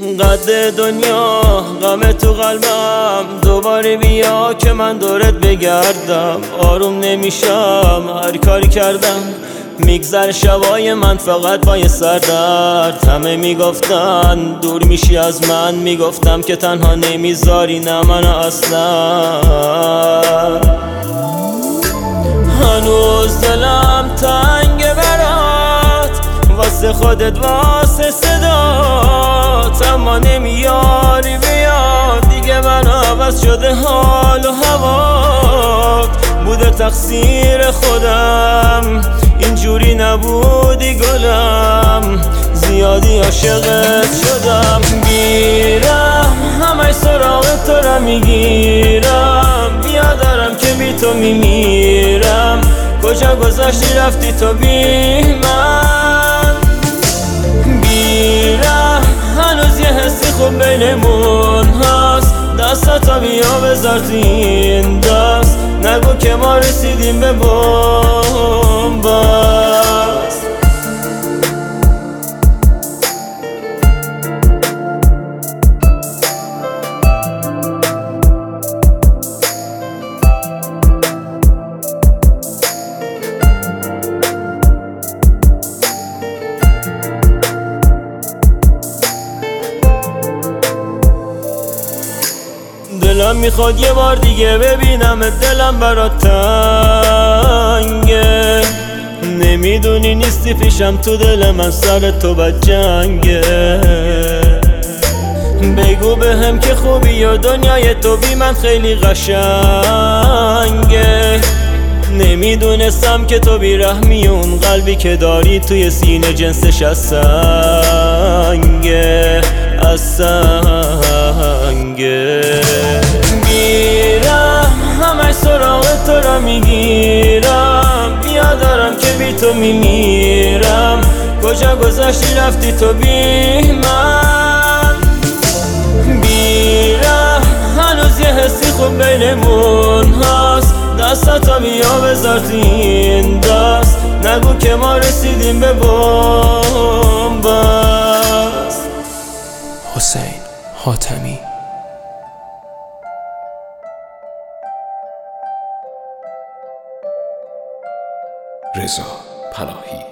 قد دنیا غم تو قلبم، دوباره بیا که من دورت بگردم. آروم نمیشم هر کاری کردم، میگذر شبای من فقط با یه سردرد. همه میگفتن دور میشی از من، میگفتم که تنها نمیذاری، نه من اصلا. هنوز دلم تنگ برات، واسه خودت واسه صدات، اما نمیاری بیاد دیگه. من عوض شده حال و هوات، بوده تقصیر خودم، اینجوری نبودی گلم، زیادی عاشقت شدم. میرم همه سراغ تو را میگیرم، بیادارم که بی تو میمیرم. کجا گذاشتی رفتی تو بی من؟ بیرم هنوز یه حسی خوب بینمون هست، دستتا بیا بذار تو این دست، نگو که ما رسیدیم به بنبست. دلم میخواد یه بار دیگه ببینم، دلم برات تنگه. نمیدونی نیستی پیشم، تو دل من سر تو بد جنگه. بگو بهم که خوبی و دنیای تو بی من خیلی قشنگه. نمیدونستم که تو بیرحمی، اون قلبی که داری توی سینه جنسش از سنگه، از سنگه. میرم همه سراغ تو را میگیرم، بیادارم که بی تو میمیرم. کجا گذاشتی رفتی تو بی من؟ میرم هنوز یه حسی خوب بینمون هست، دستتا بیا بذار تو این دست، نگو که ما رسیدیم به بنبست. حسین حاتمی. رضا پناهی.